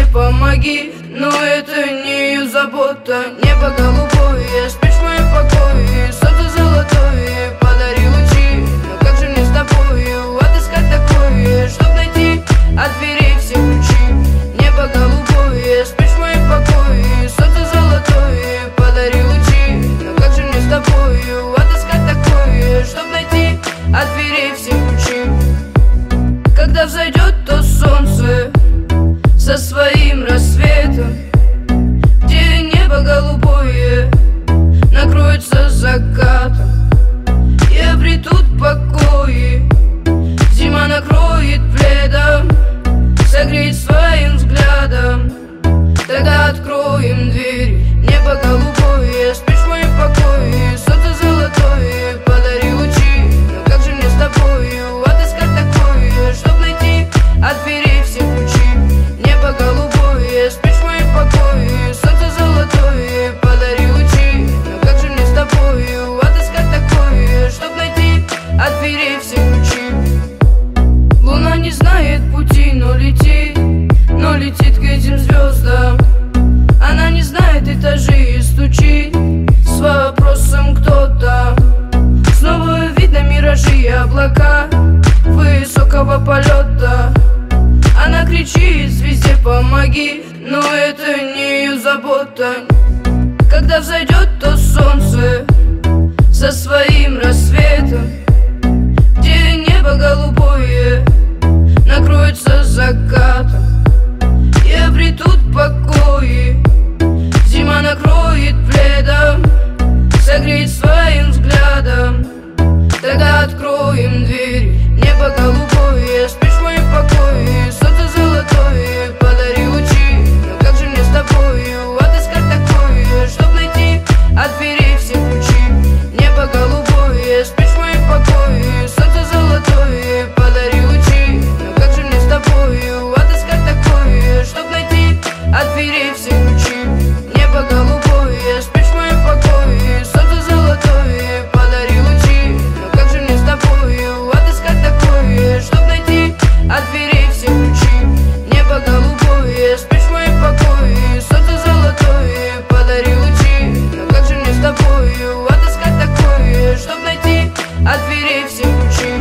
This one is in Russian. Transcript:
помоги. Но это не ее забота. Небо голубое, спишь в моем покое. Солнце золотое, подари лучи. Но как же мне с тобою отыскать такое, чтоб найти от дверей все ключи? Небо голубое, спишь в моем покое. Солнце золотое, подари лучи. Но как же мне с тобою отыскать такое, чтоб найти от дверей все ключи? Когда взойдет то солнце со своим рассветом, где небо голубое накроется закатом, и обретут покои, зима накроет пледом, согреет своим взглядом. Тогда откроем дверь. Небо голубое, спишь в моем покое. Солнце золотое, подари лучи. Но как же мне с тобою отыскать такое, чтоб найти от дверей все ключи? Небо голубое, спишь в моем покое. Солнце золотое, подари лучи. Но как же мне с тобою отыскать такое, чтоб найти от дверей все ключи? Луна не знает пути, но летит к этим звездам. Она не знает этажей и стучит с вопросом кто там. Снова видно миражи и облака высокого полета. Она кричит звезде помоги, но это не ее забота. Когда взойдет то солнце со своим рассветом, где небо голубое накроется закатом, и обретут покои, зима накроет пледом, согреет своим взглядом. Тогда откроем дверь. Небо голубое, спишь в моем покое. Солнце золотое, подари лучи. Но как же мне с тобою отыскать такое, чтоб найти от дверей все ключи? Небо голубое, спишь в моем покое. Солнце золотое, подари лучи. Но как же мне с тобою отыскать такое, чтоб найти от дверей все ключи? Небо голубое, спишь в моем покое. Солнце золотое, подари лучи. Но как же мне с тобою отыскать такое, чтоб найти от дверей все ключи? Небо голубое, спишь в моем покое. Солнце золотое, подари лучи. Но как же мне с тобою отыскать такое, чтоб найти от дверей все ключи?